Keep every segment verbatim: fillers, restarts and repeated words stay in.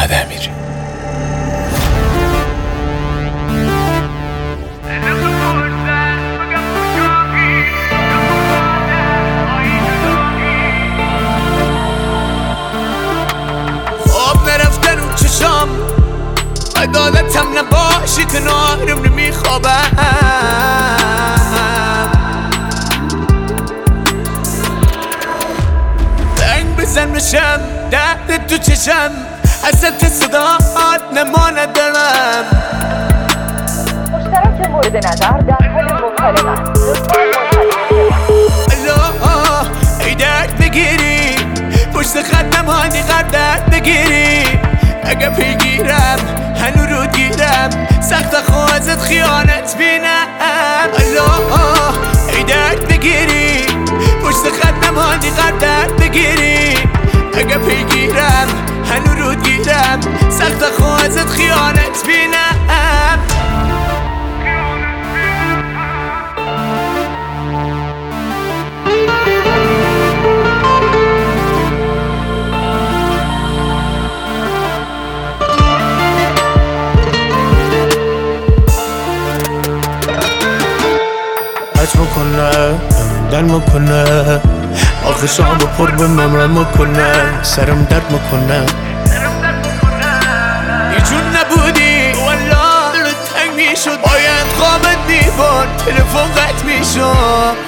محمد امیری. خواب نرفته رو چشام، عدالتم نباشی کنارم نمیخوابم. زنگ بزن بشم درد تو چشم، حسرت صدات نما ندارم. مشترک مورد نظر در حال مکالمه. الله ای درد بگیری، پشت خط نمانی قرار درد بگیری. اگه پیگیرم هنو رو گیرم، سخت خوازت خیانت بینم. الله ای درد بگیری، پشت خط نمانی قرار درد بگیری. اگه پیگیرم هنو رو گیرم، سخت خوازت خیانت بینم. عجب میکنه دل میکنه، آخشام پر به ممرم میکنه، سرم درد میکنه. یه جون نبودی والله دلت تنگ میشد، باید خوابت میبرد تلفن قطع میشد.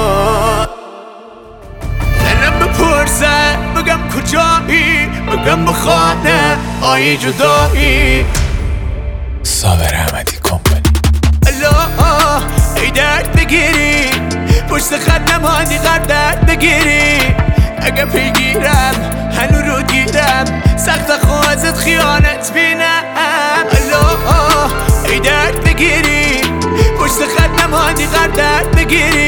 دلم بپرسه بگم کجایی، بگم بخانه آیی جدایی. صابر احمدی کمپانی. الله ای درد بگیری، پشت خط نمانی قرار درد بگیری. اگه پیگیرم هنو رو گیرم، سخت خوازت خیانت بینم. الله ای درد بگیری، پشت خط نمانی قرار درد بگیری.